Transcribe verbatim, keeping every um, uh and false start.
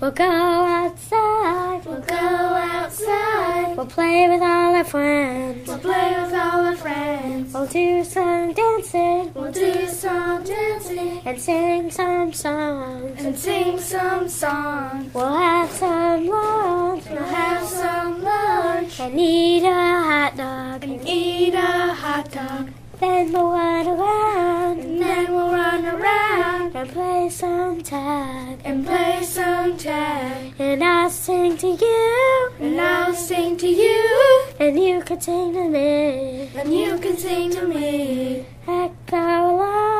We'll go outside. We'll go outside. We'll play with all our friends. We'll play with all our friends. We'll do some dancing. We'll do some dancing. And sing some songs. And sing some songs. We'll have some lunch. We'll have some lunch. And eat a hot dog. And eat a hot dog. Then we'll run around. And then we'll run around. And play some tag. And play some tag. And I'll sing to you. And I'll sing to you. And you can sing to me. And you can sing to me. Echo along.